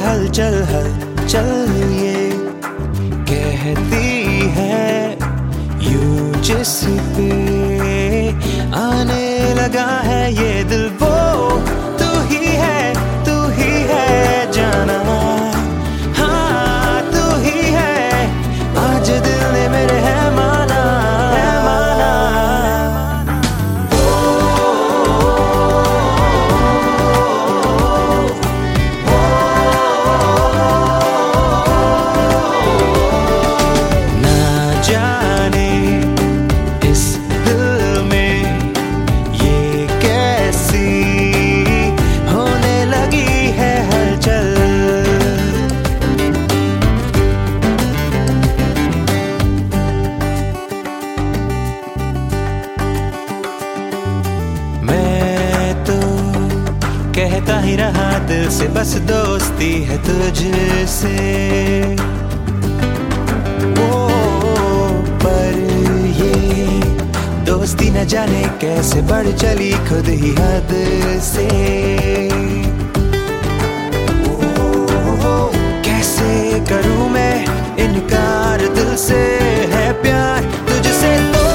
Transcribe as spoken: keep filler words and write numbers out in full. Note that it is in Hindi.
हलचल हलचल ये कहती है यूं जिस पे आने लगा है ये दिल, वो तू ही है, तू ही है जाना, हाँ तू ही है, आज दिल ने मेरे है माना, है माना। ना जाने इस दिल में ये कैसी होने लगी है हलचल। मैं तो कहता ही रहा दिल से बस दोस्ती है तुझसे, ओ पर ये दोस्ती न जाने कैसे बढ़ चली खुद ही हद से। ओ कैसे करूं मैं इनकार, दिल से है प्यार तुझसे तो